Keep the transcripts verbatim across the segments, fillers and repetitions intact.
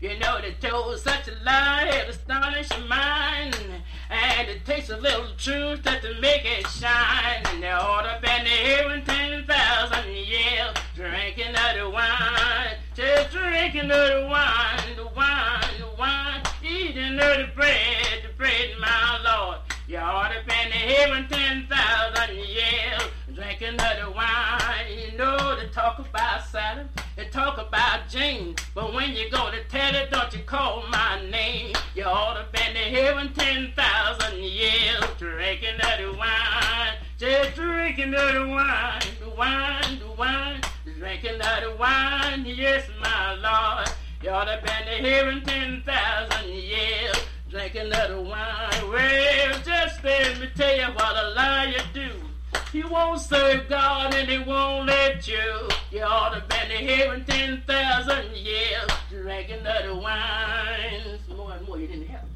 You know, they told such a lie, it astonished your mind. And it takes a little truth that to make it shine. And they ought to been here in ten thousand years, drinking of the wine, just drinking of the wine, the wine, the wine, eating of the bread, the bread, my Lord. You ought to been here in ten thousand years, drinking of the wine. You know, they talk about Saturn, they talk about James, but when you go to tell it, don't you call my name. You ought to been here in ten thousand years, drinking of the wine, just drinking of the wine, the wine, the wine, drinking of the wine, yes, my Lord. You ought to been here in ten thousand years, drinking of the wine. Well, just let me tell you what a liar do. He won't serve God and he won't let you. You ought to been here in ten thousand years, drinking of the wine. More and more, you didn't help.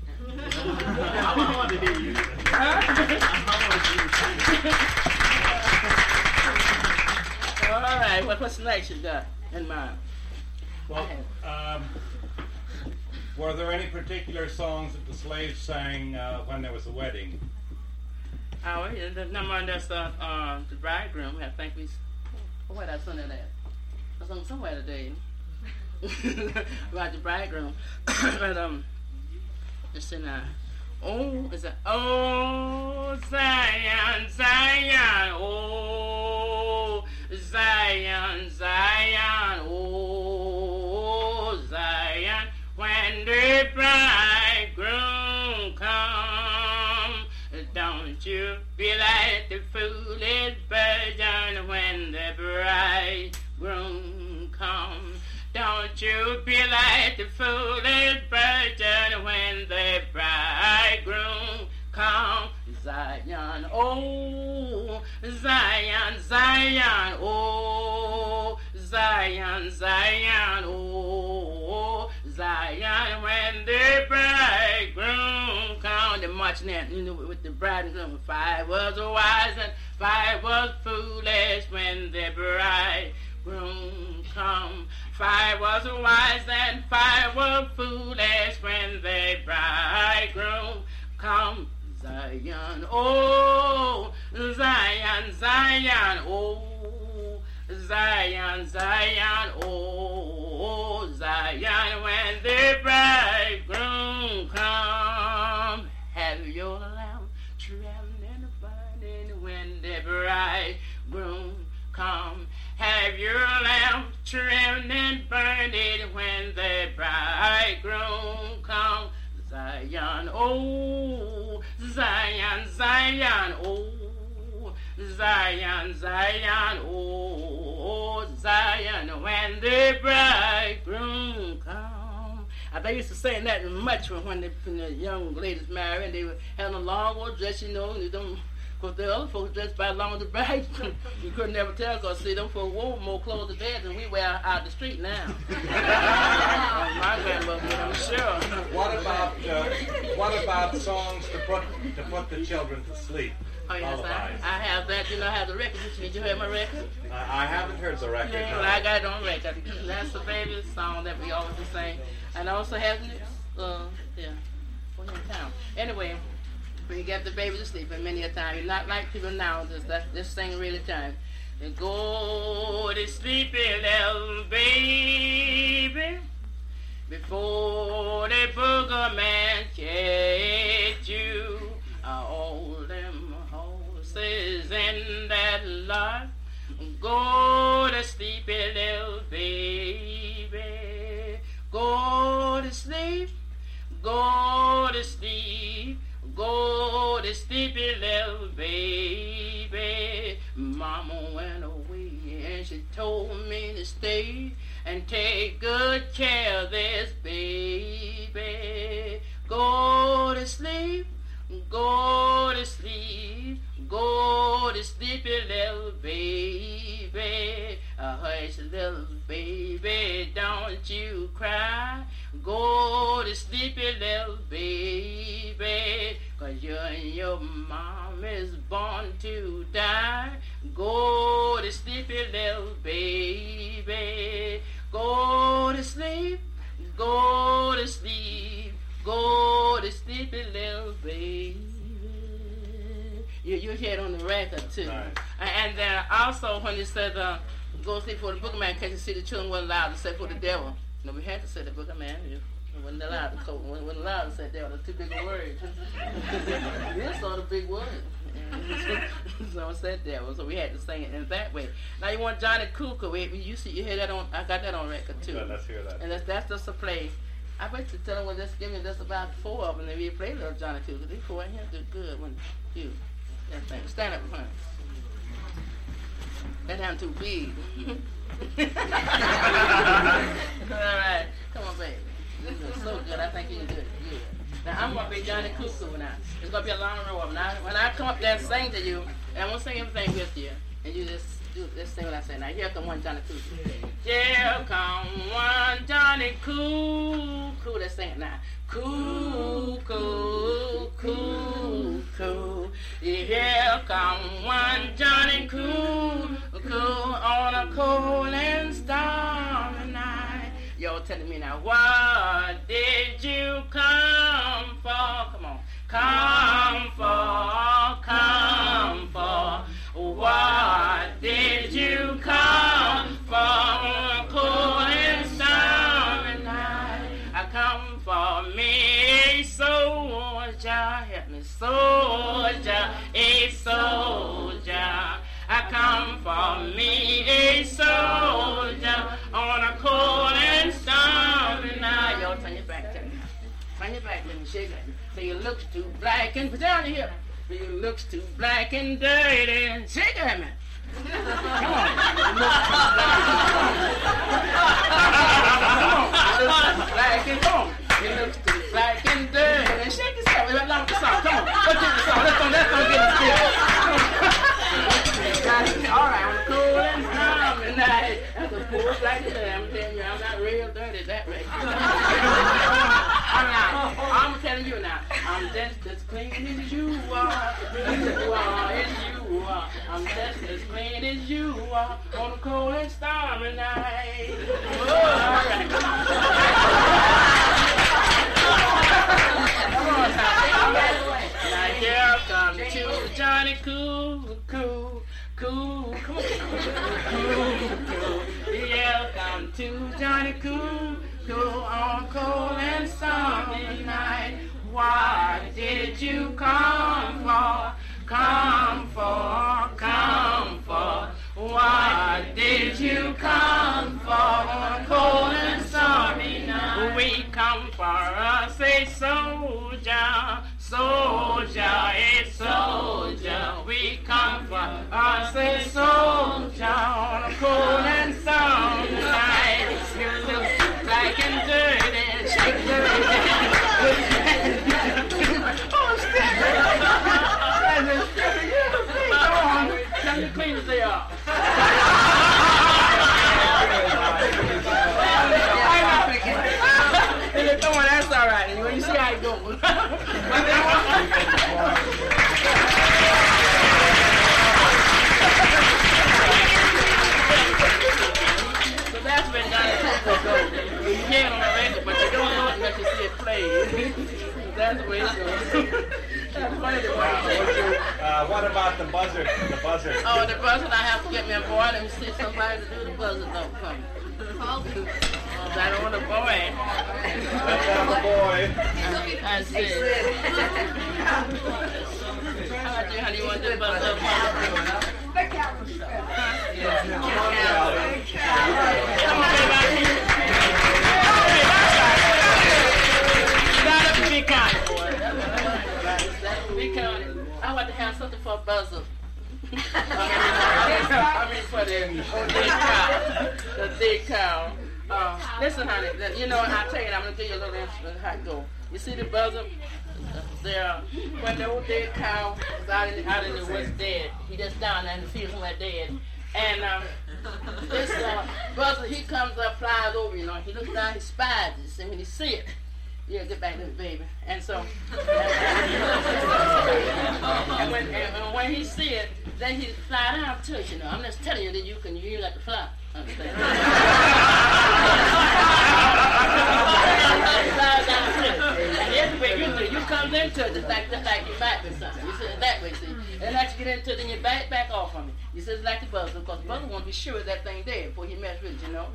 I want to hear you. Huh? All right, what, what's next you got in mind? Well, um, were there any particular songs that the slaves sang uh, when there was a wedding? Oh, yeah, the number that's uh, uh, the bridegroom. I think we. Where did I sung that at? I sung somewhere today about the bridegroom. But um, it's in uh, oh, it's a oh Zion, Zion, oh Zion, Zion, oh Zion, when the bridegroom comes, don't you be like the foolish virgin when the bridegroom comes. Don't you be like the foolish virgin when the bridegroom comes. Zion, oh, Zion, Zion, oh, Zion, Zion, oh, Zion, when the bridegroom comes. They're marching in, you know, with the bridegroom. Five was wise and five was foolish when the bridegroom comes. Five was wise and five were foolish when the bridegroom come. Zion, oh, Zion, Zion, oh, Zion, Zion, oh, Zion, when the bridegroom come. Have your lamp trimmed and burning when the bridegroom come. Have your lamp trimmed and burning when the bridegroom come. Zion, oh, Zion, Zion, oh, Zion, Zion, oh, Zion, when the bridegroom come. I they used to say that much when the, when the young ladies married and they were having a long old dress, you know, they don't. Because the other folks dressed by along the bride, you couldn't never tell because, see, them folks wore more clothes today than we wear out the street now. My grandmother, I'm sure. What about uh, what about songs to put to put the children to sleep? Oh, yes, I, I have that. You know, I have the record. Did you hear my record? Uh, I haven't heard the record. Yeah, no. well, I got it on record. That's the baby song that we always sing. And I also have this, uh, yeah, we're in town. Anyway, when you get the baby to sleep, and many a time, you're not like people now, just, that, just sing really time. And go to sleepy little baby before the booger man catch you. All them horses in that lot, go to sleepy little baby. Go to sleep, go to sleep. Go to sleepy little baby. Mama went away and she told me to stay and take good care of this baby. Go to sleep, go to sleep, go to sleepy little baby. Uh, hush, little baby, don't you cry. Go to sleepy little baby, 'cause you and your mom is born to die. Go to sleepy little baby. Go to sleep, Go to sleep, go to sleep, little baby. You, you hear it on the record, too. Nice. And then also when it said, uh, go sleep for the boogeyman, can't you see the children weren't allowed to say for the devil. No, we had to say the boogeyman. You wasn't allowed to code, wasn't allowed to say devil. That's too big a word. This sort of big word. So I said devil, so we had to sing it in that way. Now you want Johnny Cuckoo. You see, you hear that on, I got that on record, too. Good, let's hear that. And that's, that's just a play. I bet you tell them, well, just give me just about four of them, and we play little Johnny Cuckoo. These four in here do good when you, that thing. Stand up in front. That sound too big. All right, come on, baby. This is so good. I think you can do it good. Now I'm gonna be Johnny Cuckoo now. It's gonna be a long row of them. Now, when I come up there and sing to you, and I'm gonna sing everything with you, and you just do this thing what I say. Now here come one Johnny Cuckoo. Here come one Johnny Cuckoo. Let's sing it now. Cuckoo, cuckoo. Here come one Johnny Cuckoo on a cold and stormy night. Y'all telling me now, what did you come for? Come on. Come for, come for. What did you come for on a cold and stormy night? I come for me a soldier. Help me, soldier, a soldier. I come for me a soldier on a cold and stormy night. Y'all turn your back to me. Turn your back to me, shake it. So your looks too black and put down your hip. So your looks too black and dirty. Shake it at me. Come on. Your looks too black and come on. Your looks too black and dirty. Shake yourself. Let's along with the song. Come on. Let's get the song. Let's go. Let's go get the stick. All right, on the cool and stormy night. That's a poor black and dirty. I'm telling you, I'm not real dirty that way. I'm not. I'm telling you now. I'm just as clean as you are. You are, as you are. I'm just as clean as you are on a cold and stormy night. Oh, all right. Come on now. Now here comes two Johnny Cuckoo. Cool, come on. Cool, cool. Here come two Johnny Cuckoo on a cold and stormy night. What did you come for? Come for, come for. What did you come for on a cold and stormy night? We come for us a soldier, soldier, a soldier. We come for us a soldier on a cold and stormy night. You look black and dirty, shake dirty. Oh, step it. Come on, tell me clean as they are. Come on, that's all right. You see how it goes. So that's been done. You hear it on the record, but you don't know it unless you see it played. That's the way it goes. That's funny. Uh, what about the buzzard? The buzzard. Oh, the buzzard, I have to get me a boy. Let me see somebody to do the buzzard though for me. I don't want a boy. Let's have a boy. I see. How about you, honey? You want to do the buzzard? Come on, baby. Got up and be kind, boy. Be kind. I want to have something for a buzzard. I mean, for the dead cow. The dead cow. Uh, listen, honey, you know, I'll tell you, I'm going to give you a little instrument how it go. You see the buzzard? There, when the old dead cow was out in, out in the woods dead, he just down there in the field somewhere dead. And um, this uh, buzzard, he comes up, flies over, you know. He looks down, he spies this, and when he see it, yeah, get back to the baby. And so, and when, and when he see it, then he fly down to it, you know. I'm just telling you that you can, you like to fly. Understand? into it just like just like your back or something. You see it that way, see. And once you get into it, then you back back off from it. You see it's like the buzzer, because the buzzer want to be sure that thing dead before he mess with it, you know.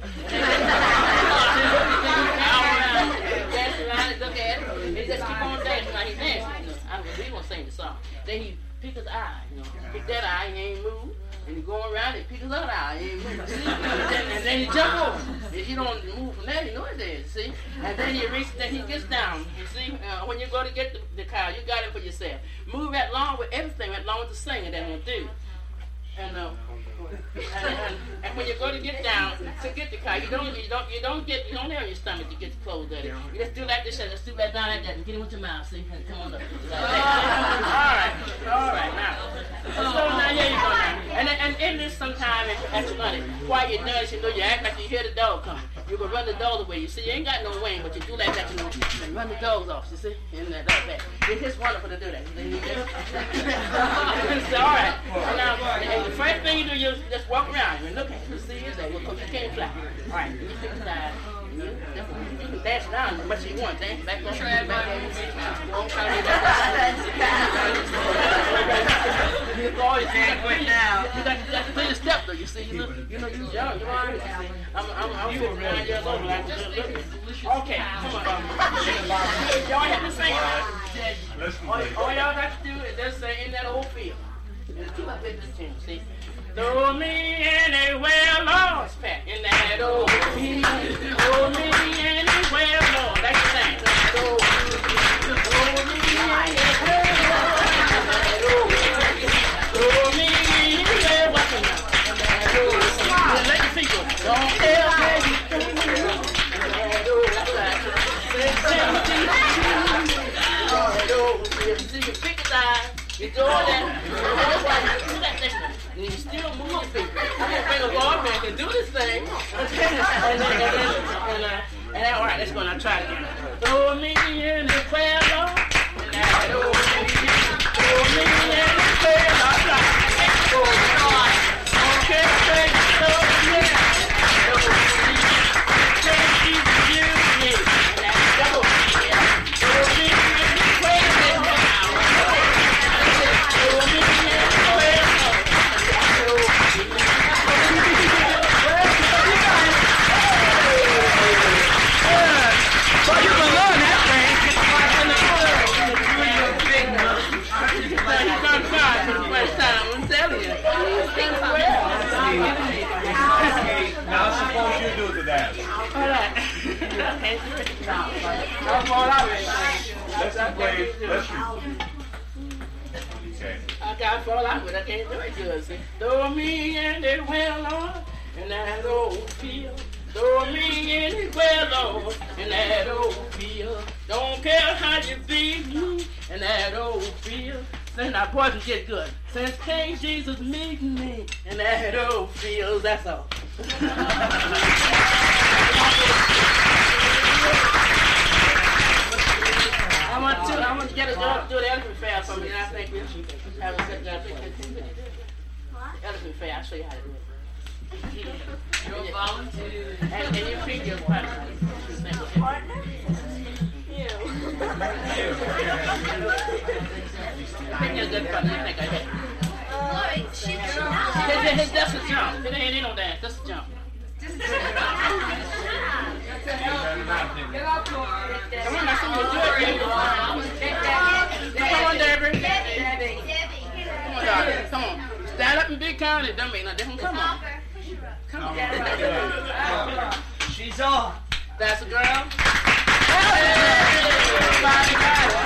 Dance around and look at it. He just keep on dancing like he's dancing. You know. I mean, we gonna sing the song. Then he pick his eye, you know. Pick that eye, he ain't move. And he go around and pick his other eye, he ain't move. See? And, then, and then he jump over. If you don't move from that, you know it's dead, see? And then he reaches, then he gets down. You see, uh, when you go to get the, the car, you got it for yourself. Move right along with everything, right along with the singing that will do. And, uh, and, and, and when you go to get down to get the car, you don't you don't you don't get you don't lay on your stomach to get the clothes dirty. You just do like this, just do that down like that, and get it with your mouth. See, and come on up. Like that. All right, all right. Now, so now here you go now. And and in this sometime after lunch, while you're done, you know you act like you hear the dog coming. You can run the dog away. You see, you ain't got no wing, but you do like that, you know, and run the dogs off. You see, and that like that. It's just wonderful to do that. So, all right. Now, and the first thing you do, you just walk around and look at it. You see, it's that because you can't fly. All right, you pick the side. You can dash around as much as you want. Dance back up, back up. Don't try to get that. You always dance right now. You got you got to play the step though. You see, you look, you know, you young. You know, you see, I'm I'm I'm fifty-nine years old. I'm just looking. Okay, come on. Y'all have to sing it. All, all y'all got to do is just say in that old field. Just keep up with this tune. See. Throw me anywhere, Lord, Pat, in that old field. Throw me anywhere, Lord. That's the thing. Throw me anywhere, Lord. Throw me anywhere, what's the matter? Just let your feet go. Don't tell me you throw me in that old field. See you pick it out. You do all that. You do that thing. And you still move your feet. I'm going to bring a guard man and do this thing. and then, and then, and, uh, and then, all right, let's go now. Try it again. Throw me in the prayer, Lord. Throw me in the prayer, Lord. Throw me in. Okay, thank you, Lord. Yeah. Thank you, you, me. And that's double. Throw me in the prayer, Lord. Well, you can learn that thing. He's going to try for the first time. I'm telling you. Now suppose you do the dance. All right. I'll fall out. Let's play. Let's. Okay. I got fall out, but I can't do it good. See? Throw me in the well, Lord, in that old field. Throw me anywhere, Lord, in that old field. Don't care how you beat me in that old field. Since our boys can get good. Since King Jesus meeting me in that old field, that's all. I want to, I want to get a girl to do the elephant fair for me, and I think we should have a set down. Elephant fair, I'll show you how to do it. You're a volunteer. And, and you pick your partner. Partner? You. Pick your good partner. You think I hit. Lloyd, she It's just a jump. It ain't, ain't no dance. Just a jump. Just Come on, now, some of you do it. Come on, Debbie. Come on, darling. Come on. Stand up and be kind. It don't make no difference. Come on. Come on. She's on. That's a girl. Hey! Everybody got it.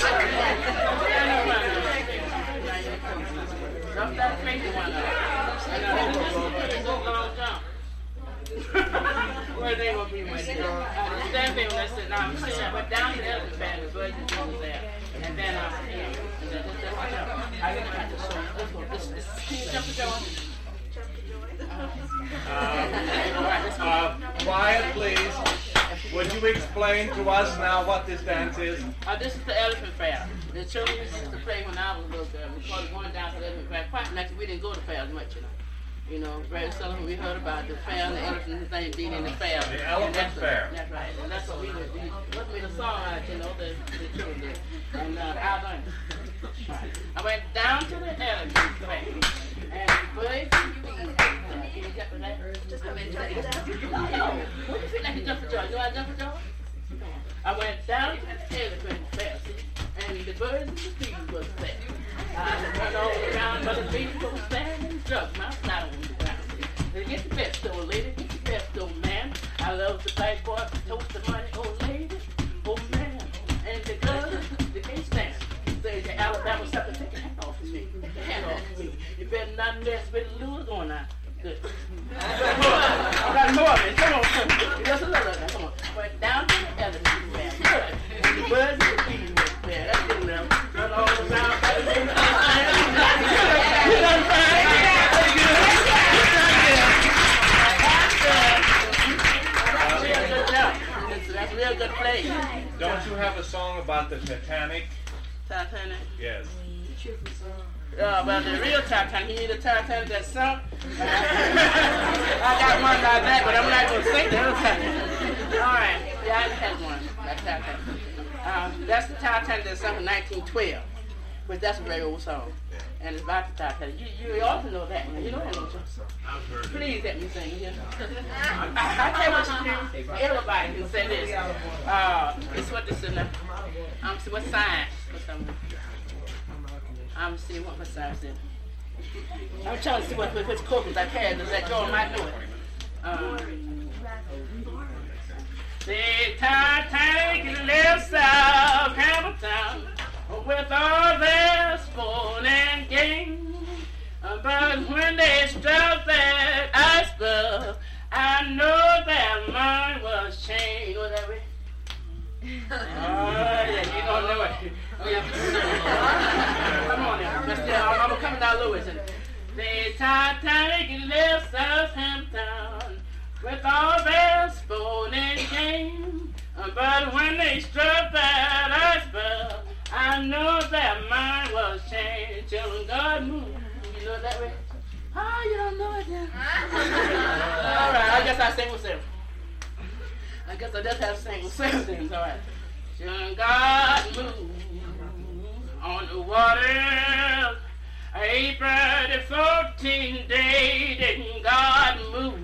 Jump that crazy one up. It's a long jump. Where they gonna be when they go? Stand there when I sit down. I'm sitting but down to the other band, the birds is over there. And then I'm here. And then just jump. I didn't have to show. Let's go. This, this, can you jump the joint? Uh, uh, quiet, please. Would you explain to us now what this dance is? Uh, this is the elephant fair. The children used to play when I was a little girl. We called it going down to the elephant fair. Quite naturally, we didn't go to fair as much, you know. You know, very seldom we heard about the fair and the elephant thing being in the fair. The elephant that's fair. A, that's right. And that's what we did. We put me the song out, you know, the, the children did. And uh, I learned. Right. I went down to the elephant fair. And the boys, can you jump for that? Just come in. What do you feel like you jump for joy? Do I jump for joy? I went down to the elephant fair, see? And the birds and the bees was there. I run all around, but the bees was there and drug my flat on the ground. They get the best old lady, get the best old man. I love the black boy, toast the money, old lady, old man. And the girls, they can't stand. Say the Alabama sucker, take your hand off of me. Hand off of me. You better not mess with the lures on now. Good. I got more of it. Come on, come on. Just a little of it. Come on. Went down to the elephant man. Good. And the birds and the bees was there. That's good now. Run all around. You done fine. That's a real good job. That's a real good play. Don't you have a song about the Titanic? Titanic? Yes. Uh, well, the real Titanic, he need a Titanic that sunk. I got one like that, but I'm not going to sing the other Titanic. All right. Yeah, I had one. That's Titanic. Uh, that's the Titanic that sunk in nineteen twelve, which that's a very old song. And it's about the Titanic. You, you also know that one. You know that, don't you? Please let me sing it. You know? I, I tell you what you do. Everybody can say this. Uh, it's what this is now. Um, see what sign? What's that one? I'm seeing what my sign said. I'm trying to see what which corpus I had. Does that Joe might know it? Um, the Titanic left Southampton with all their sport and game. But when they struck that iceberg, I know that mine was changed. Was that way? Oh, yeah, you don't know it. Oh, yeah. Come on now. Let's, yeah, I'm, I'm coming down Lewis. The Titanic left Southampton with all their sport and game. But when they struck that iceberg, I know that mine was changed. Children, God moved. You know that way? Oh, you don't know it then? All right, I guess I sing with Sarah. I guess I just have to sing with Sarah things, all right. Children, God moved on the water. April the fourteenth day, didn't God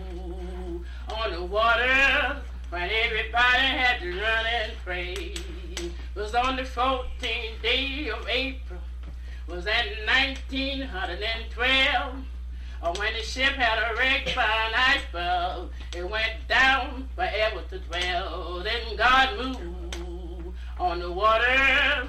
move on the water when everybody had to run and pray? It was on the fourteenth day of April, was that nineteen twelve, or when the ship had a wreck by an iceberg, it went down forever to dwell. Then God moved on the water.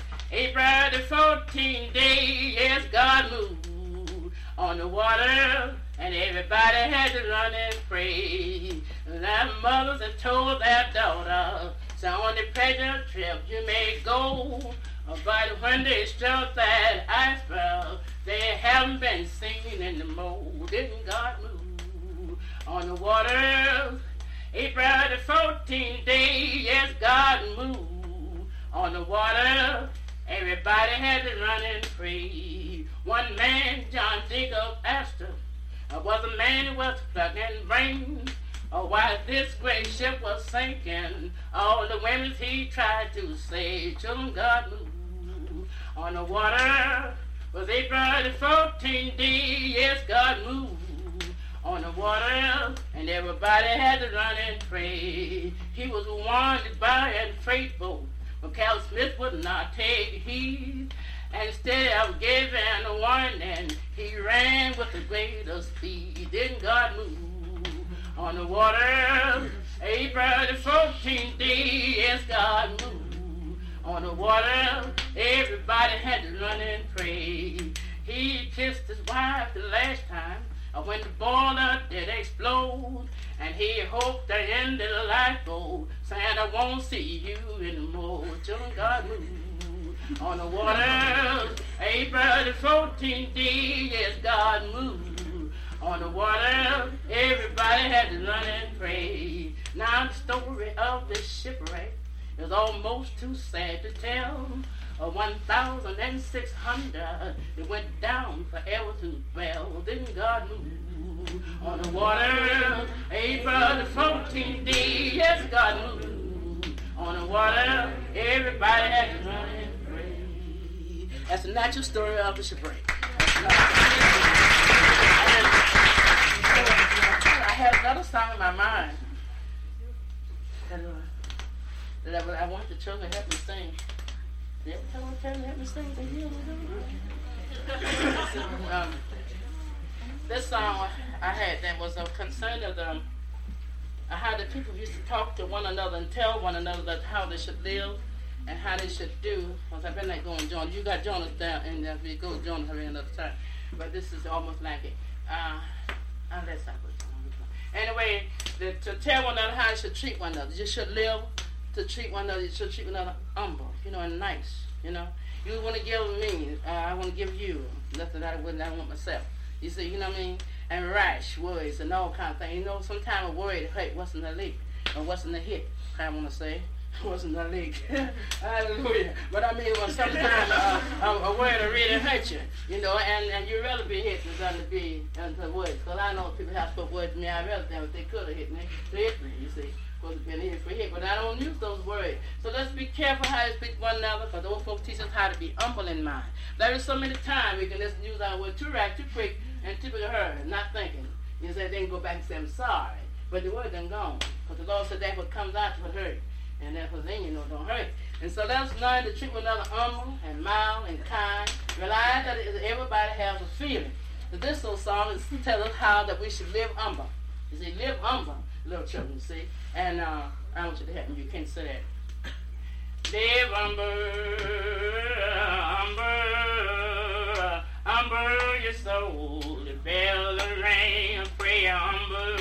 April the fourteenth day, yes, God moved on the water, and everybody had to run and pray. Their mothers had told their daughter, so on the pleasure trip you may go, but when they struck that iceberg, they haven't been seen in the mold. Didn't God move on the water? April the fourteenth day, yes, God moved on the water. Everybody had to run and pray. One man, John Jacob Astor, was a man who was plugging brains. Oh, while this great ship was sinking, all the women he tried to save, children, God moved on the water. Was April the fourteenth day, yes, God moved on the water, and everybody had to run and pray. He was wanted by a freight boat, but Cal Smith would not take heed. Instead of giving a warning, he ran with the greater speed. Didn't God move on the water? April the fourteenth day, yes, God moved on the water. Everybody had to run and pray. He kissed his wife the last time when the boiler did explode, and he hoped to end the lifeboat, saying, I won't see you anymore. Children, God moved on the water. April the fourteenth day, yes, God moved on the water. Everybody had to run and pray. Now the story of this shipwreck is almost too sad to tell, uh, one thousand six hundred. It went down forever to well. Then God moved on the water. April the fourteenth day, yes, God moved on the water. Everybody had to run and pray. That's the natural story of the shipwreck. I had another song in my mind that, uh, that I, I want the children to help me sing. Did every time I tell them to help me sing, they hear me. um, This song I had that was a concern of them, uh, how the people used to talk to one another and tell one another that how they should live and how they should do. Because I've been like going Jonas. You got Jonas down, and if we go Jonas every another time. But this is almost like it. Uh, unless I go Anyway, the, to tell one another how you should treat one another. You should live to treat one another. You should treat one another humble, you know, and nice, you know. You want to give me, uh, I want to give you. Nothing that I wouldn't, I want myself. You see, you know what I mean? And rash words and all kind of things. You know, sometimes a word hurt what's in the leg or what's in the hip, I want to say. What's in the leg. Hallelujah. But I mean, well, sometimes uh, a, a word will really hurt you, you know, and, and you'd rather be hit than to be into words. Because I know people have to put words in me. I'd rather them if they could have hit me. They hit me, you see. Because it's been hit for hit. But I don't use those words. So let's be careful how you speak to one another, because those folks teach us how to be humble in mind. There is so many times we can just use our word too right, too quick, and typically hurt, not thinking. You say, then go back and say, I'm sorry. But the word done gone. Because the Lord said that what comes out will hurt. And that was in you know don't hurt. And so let's learn to treat one another humble and mild and kind. Realize that everybody has a feeling. So this little song is to tell us how that we should live humble. You see, live humble, little children, you see. And uh, I want you to help me. You can't say that. Live humble, humble, humble your soul. The bell will ring, pray humble,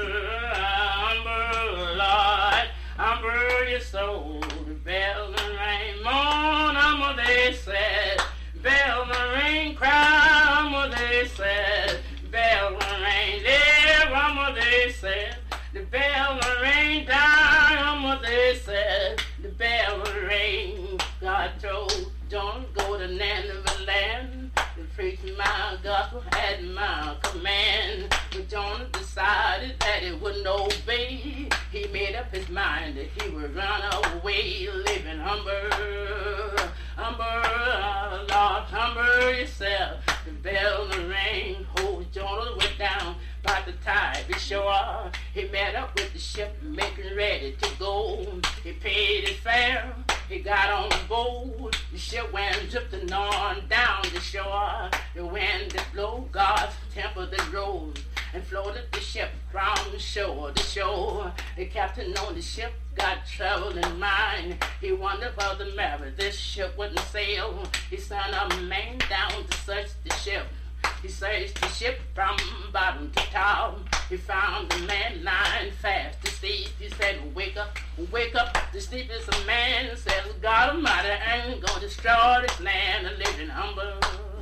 humble, Lord. Humble your soul, the bell will ring, mourn, humble, they said. Bell will ring, cry, humble, they said. Bell will ring, live, humble, they said. The bell will ring, die, humble, they said. The bell will ring. God told Jonah, go to Nineveh land and preach my gospel at my command. But Jonah decided that he wouldn't obey. He made up his mind that he would run away, living humble, humble, Lord, humble yourself. The bell will ring, oh, Jonah went down by the tide before. He met up with the ship, making ready to go. He paid his fare, he got on board. The ship went drifting on down the shore. The wind that blew, God's temper that rose and floated the ship from shore to shore. The captain on the ship got trouble in mind. He wondered about the marriage, this ship wouldn't sail. He sent a man down to search the ship. He searched the ship from bottom to top. He found the man lying fast asleep. He said, wake up, wake up. The sleep is a man. Says, God Almighty, I ain't gonna destroy this land. A living humble,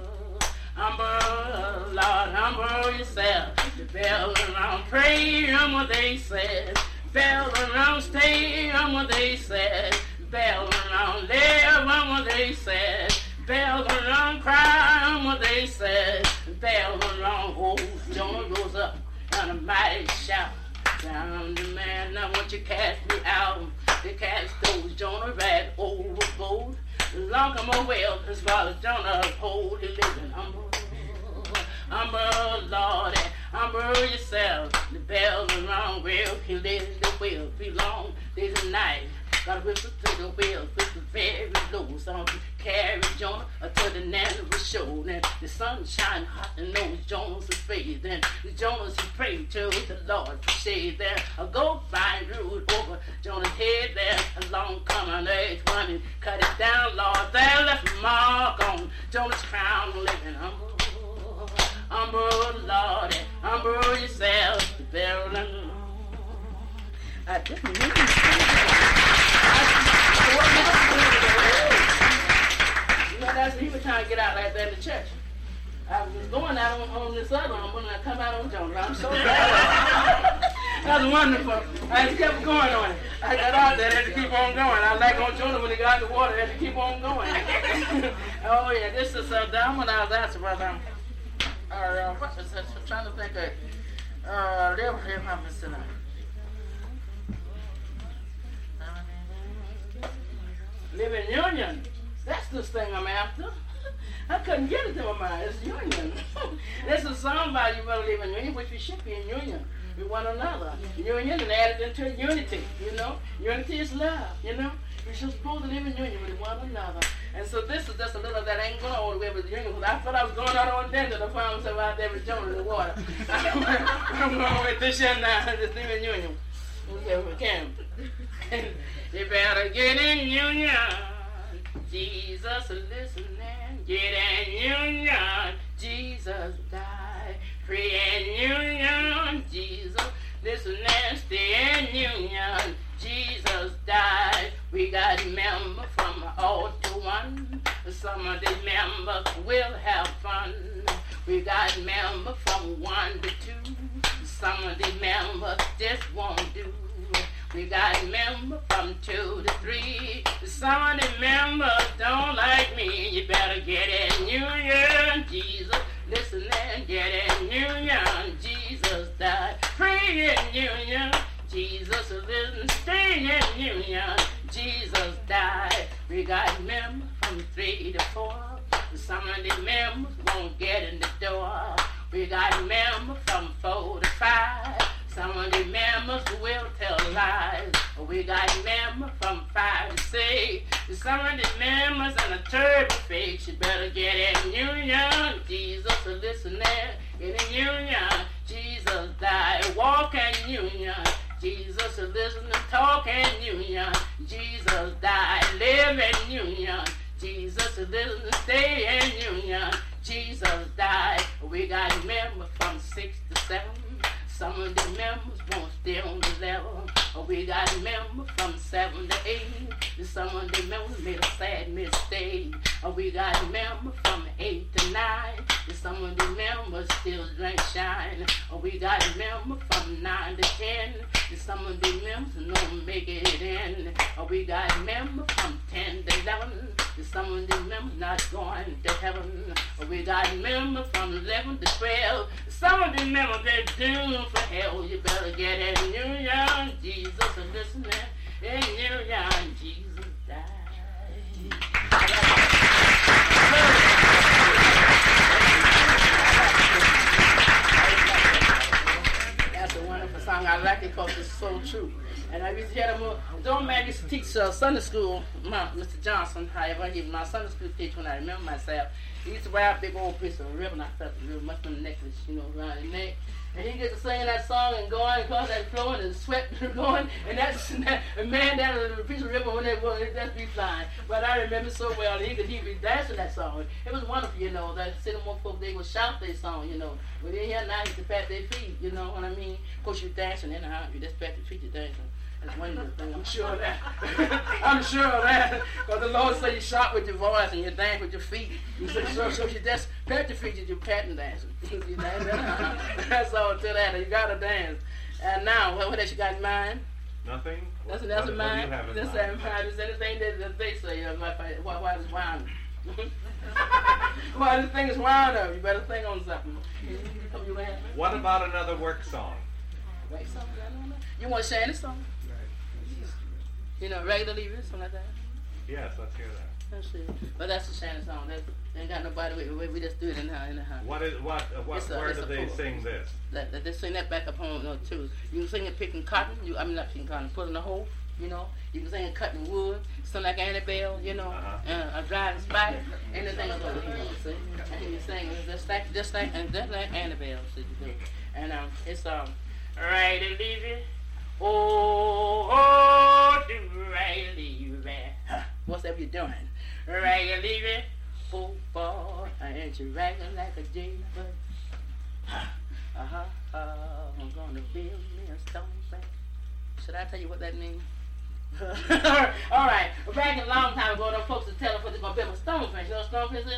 humble, Lord, humble yourself. The bell around, pray, humble, they said. Bell around, stay, humble, they said. Bell around, live, humble, they said. Bell around, cry, humble, they said. Bell around, oh, Jonah rose up and a mighty shout. Down the man, now won't you cast me out? They cast those Jonah right overboard. Long come a well, as far as Jonah hold, he living humble, humble, Lord, and humble yourself. The bell around, well, he lived the wheel, belong, days and night. Got to whistle to the wheel, whistle very low. So to carry Jonah until the Nineveh showed. And the sun shine hot and knows Jonah's afraid. Then Jonah's he prayed to the Lord for shade. There a goat vine grew over Jonah's head. There along coming earth running, cut it down, Lord. There left a mark on Jonah's crown, living humble, humble, Lord, and humble yourself. The bell and I didn't mean to. You know, that's he was trying to get out like that in the church. I was going out on, on this other one when I come out on Jonah. I'm so glad. That was wonderful. I just kept going on it. I got out there, I had to keep on going. I like on Jonah when he got in the water, I had to keep on going. Oh yeah, this is uh, down when I was asking about um, uh, what was this? I'm trying to think of uh, live here, I'm missing out. Live in union. That's this thing I'm after. I couldn't get it to my mind. It's union. There's a song about you better live in union, which we should be in union with one another. Union and added into unity, you know. Unity is love, you know. We're supposed to live in union with one another. And so this is just a little that ain't going all the way with the union. I thought I was going out on Denver to find myself out there with Jonah in the water. I'm going with this year now, just live in union. Okay, we can. You better get in union. Jesus listening. Get in union. Jesus died. Free in union. Jesus listening. Stay in union. Jesus died. We got members from all to one. Some of the members will have fun. We got members from one to two. Some of the members just won't do. We got members from two to three. Some of the members don't like me. You better get in union. Jesus, listen and get in union. Jesus died. Free in union. Jesus, listen, stay in union. Jesus died. We got members from three to four. Some of the members won't get in the door. We got members from four to five. Some of the members will tell lies. We got members from five to six. Some of the members in a turbo fix. You better get in union. Jesus, listen there. Get in union. Jesus died. Walk in union. Jesus, listen and talk in union. Jesus died. Live in union. Jesus, listen and stay in union. Jesus died. We got members from six to seven. Some of the members won't stay on the level. We got members from seven to eight. Some of the members made a sad mistake. We got members from eight to nine. Some of the members still drink shine. We got members from nine to ten. Some of the members don't make it in. We got members from ten to eleven. Some of the members not going to heaven. We got members from eleven to twelve. Some of the members they're doomed for hell. You better get in union. Jesus is listening. In union, Jesus died. That's a wonderful song. I like it because it's so true. And I used to hear them. Don't man used to teach uh, Sunday school. My, Mister Johnson, however, he was my Sunday school teacher when I remember myself. He used to wear a big old piece of ribbon. I felt the ribbon, must have been a necklace, you know, around his neck. And he gets to singing that song and going across that floor and the sweat going. And that's that, a man down with a piece of ribbon when they were, that'd be fine. But I remember so well, he could he be dancing that song. It was wonderful, you know, that city more folk, they would shout their song, you know. But in here now, you can pat their feet, you know what I mean? Of course, you're dancing in the house, you just pat your feet, you're dancing. That's one good thing, I'm sure of that. I'm sure of that. Because the Lord said you shout with your voice and you dance with your feet. You say, so, so you just pat your feet, you're patting dancing. You dance, that's all to that. You got to dance. And now, what, what else you got in mind? Nothing? Nothing else in mind? What do you have in Just mind? in mind. Is anything that, that they say, uh, why, why is wound? Why this thing is wound up? You better think on something. What about another work song? Work song? You want to share any song? You know, regularly, something like that? Yes, let's hear that. That's it. But that's a Shannon song. That ain't got nobody with we, we just do it in the in the house. What is what? Uh, what a, where do they poem. sing this? That, that they sing that back up home, you know, too. You can sing it picking cotton. You, I mean, not picking cotton, pulling a hole. You know, you can sing it cutting wood. Something like Annabelle. You know, uh-huh. uh, a driving spider. Anything over here. You see, and you sing it just like just like and just like Annabelle said you do. And um, it's um, right and leave it. Oh, oh, do right leave it. What's that you doing? Right and leave it. Oh, boy, ain't you ragging like a jailbird? Uh-huh, uh, I'm gonna build me a stone bank. Should I tell you what that means? All right, back a long time ago, those folks were telling us they're gonna build a stone fence. You know what a stone fence is?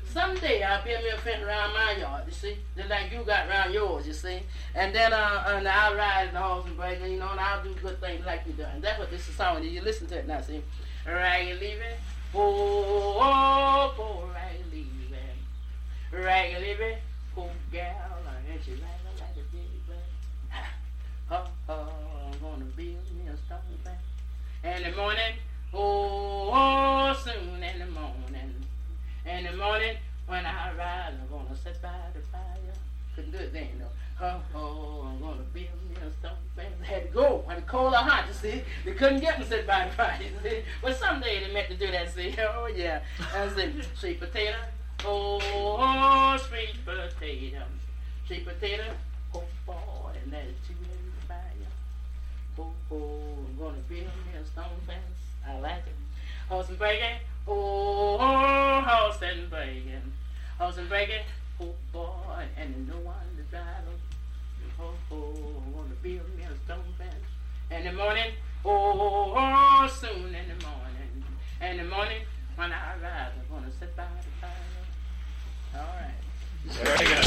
someday I'll build me a fence around my yard, you see, just like you got around yours, you see. And then uh, and I'll ride the horse and break, you know, and I'll do good things like you do. And that's what this is song is. You listen to it now, see. Raggedy leaving, oh, oh, oh, raggedy leaving, raggedy leaving, poor gal, and she raggedy like a baby. Oh, oh, I'm gonna build me a stone fence. In the morning, oh, oh, soon in the morning. In the morning, when I ride, I'm gonna sit by the fire. Couldn't do it then, though. Oh, oh, I'm gonna build me a stone fence. I had to go when the cold or hot, you see. They couldn't get me to sit by the fire, you see. But someday they meant to do that, see. Oh, yeah. And see, sweet potato. Oh, oh, sweet potato. Sweet potato. Oh, boy, and that is too late to fire. Oh, oh, I'm gonna build me a stone fence. I like it. Horse and bacon. Oh, oh, horse and bacon. Horse and bacon. Oh, boy, and no one to drive them. Oh, oh, I'm gonna build me a stone fence. In the morning, oh, oh, soon in the morning. In the morning, when I rise, I'm gonna sit by the fire. All right. Very good.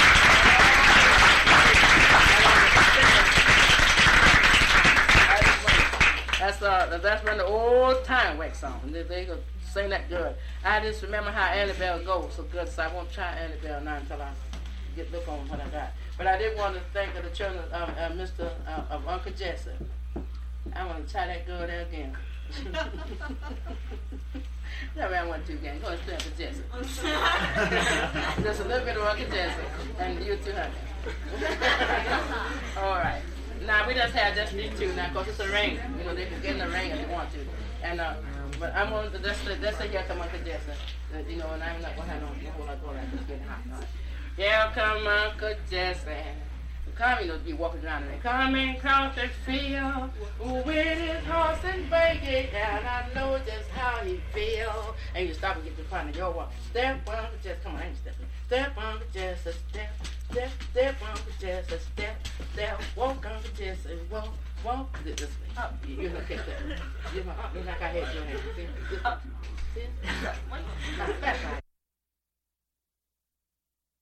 That's uh, that's one of the old time wax songs. They, they could sing that good. I just remember how Annabelle goes so good, so I won't try Annabelle now until I get look on what I got. But I did want to thank the children of um, uh, Mister Uh, of Uncle Jesse. I want to try that good again. That way I want to again. Go and play Uncle Jesse. Just a little bit of Uncle Jesse, and you too, honey. All right. Now we just had just these two now, cause it's a ring. You know they can get in the ring if they want to. And uh, but I'm on the that's the that's the here come Uncle Jesse. Uh, you know, and I'm not gonna have no whole lot going on. It's getting hot. Right? Here come Uncle Jesse. Come, you know, be walking around and coming across the field with his horse and buggy, and I know just how he feel. And you stop and get to front of your walk. Step, Uncle Jesse, come on, I ain't stepping. Step, Uncle Jesse, step, step, step, Uncle Jesse, step, step, walk, Uncle Jesse, walk, walk. This way. Oh, you, you're not catch that. You're not, you're not gonna have your hand. See, see, see. Now,